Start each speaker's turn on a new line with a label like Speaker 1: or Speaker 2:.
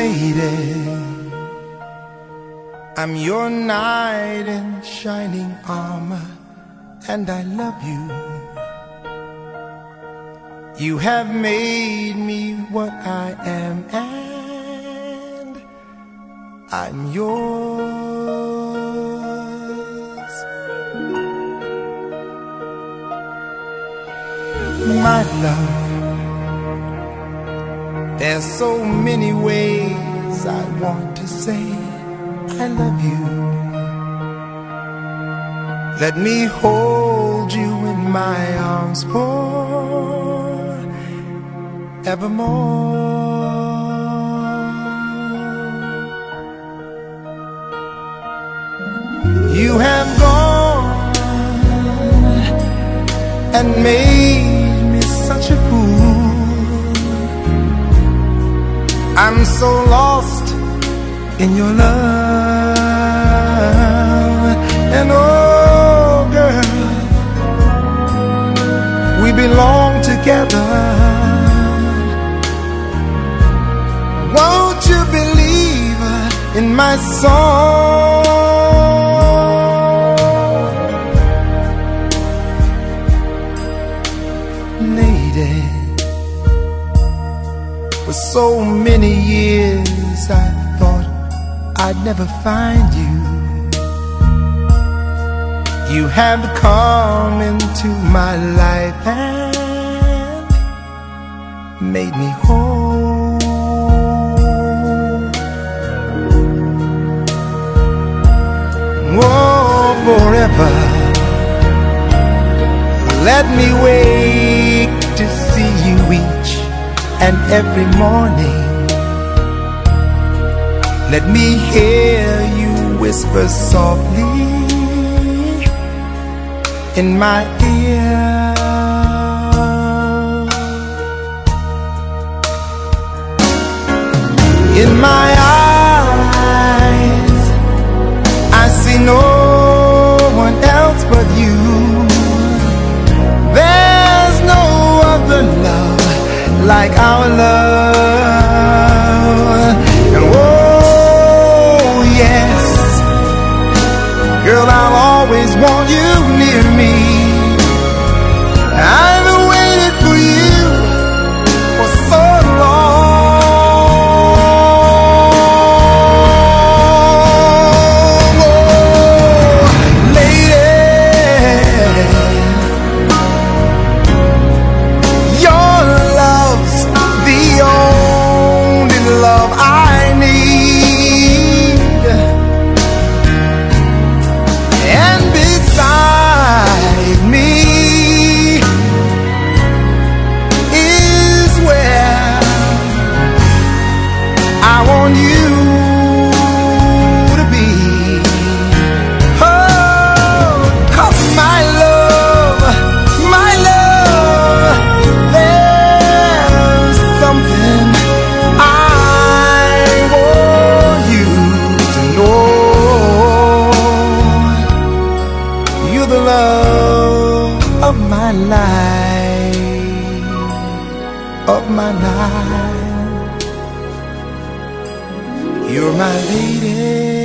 Speaker 1: lady, I'm your knight in shining armor, and I love you. You have made me what I am, and I'm yours. My love, there's so many ways I want to say I love you. Let me hold you in my arms forevermore. You have gone and made me such a fool. I'm so lost in your love, and oh girl, we belong together. Won't you believe in my song? Lady, for so many years I thought I'd never find you. You have come into my life and made me whole. Oh, forever, let me wake to see you each and every morning. Let me hear you whisper softly in my ear. In my eyes, I see no one else but you. There's no other love like our love. And oh yes, girl, I'll always want you near me. I've waited for you for so long. Oh, lady, your love's the only love I need. And beside me is where I want you to be. Oh, 'cause my love, there's something I want you to know. You're the love of my life, of my life. You're my lady.